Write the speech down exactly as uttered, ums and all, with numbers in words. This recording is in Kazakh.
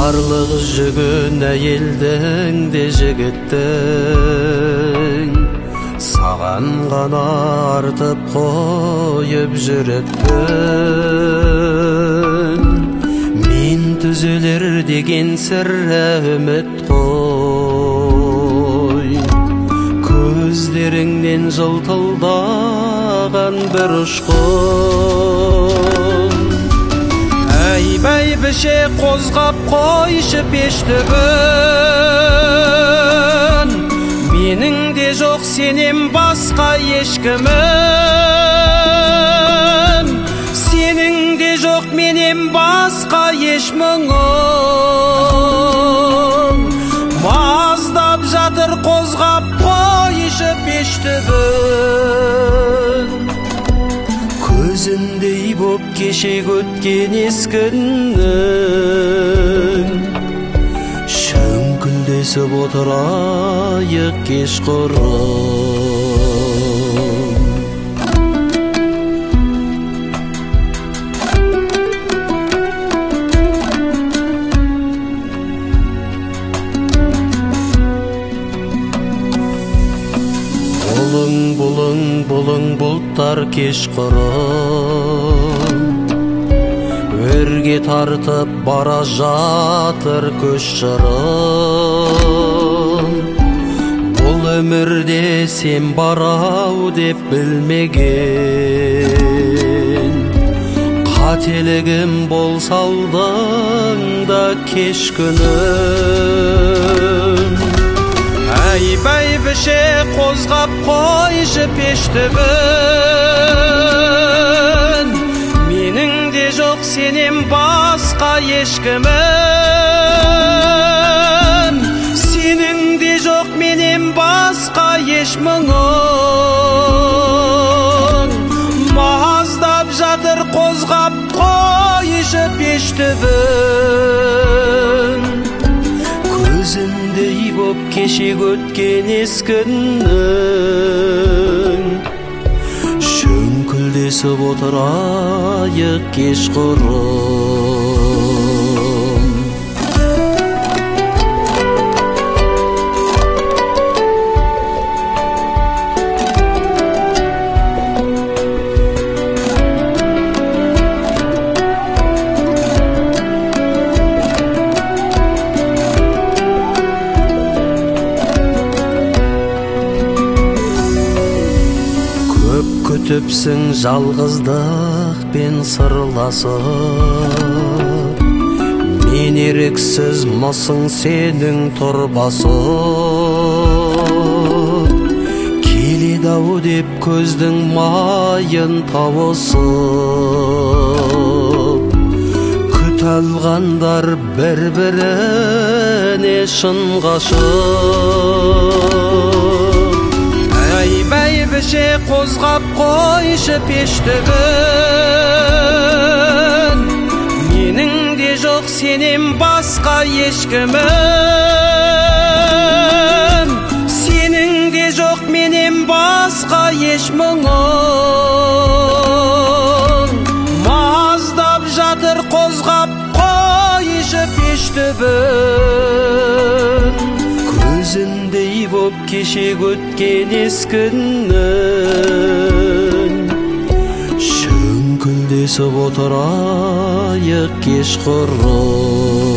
барлық жүгін әйелдің де жігіттің саған ғана артып қойып жүріппін. Мен түзелер деген сірә үміт қой, көздеріңнен жылтылдаған бір ұшқын. Әй бәйбіше, қозғап қойшы пештігін, менің де жоқ сенен басқа ешкімім, сенің де жоқ менен басқа еш мұңым. Маздап жатыр қозғап қойшы пештігін, көзіндей боп кешек өткен ескінің. Шөңкілдесіп отырайық кешқұрым. Бұлың, бұлың, бұлың бұлттар кешқұрым, өрге тартып бара жатыр көз жырым. Бұл өмірде сен барау деп білмеген, қателігім болса алдыңда кеш күнім. Әй бәйбіше, қозғап қойшы пештігін, менің де жоқ сенен басқа ешкімім, сенің де жоқ менен басқа еш мұңым. Маздап жатыр қозғап қойшы пештігін, көзіндей боп кешек өткен ескінің. Шөңкілдесіп отырайық кешқұрым. Күтіпсің жалғыздықпен сырласып, мен еріксіз мұсың сенің тұрбасып. Келеді-ау деп көздің майын тауысып, күт алғандар бір-біріне шын ғашық. Әй бәйбіше, қозғап қойшы пештігін, менің де жоқ сенен басқа ешкімім, сенің де жоқ менен басқа еш мұңым. Маздап жатыр қозғап қойшы пештігін, көзіндей боп кешек өткен ескінің. Шөңкілдесіп отырайық кешқұрым.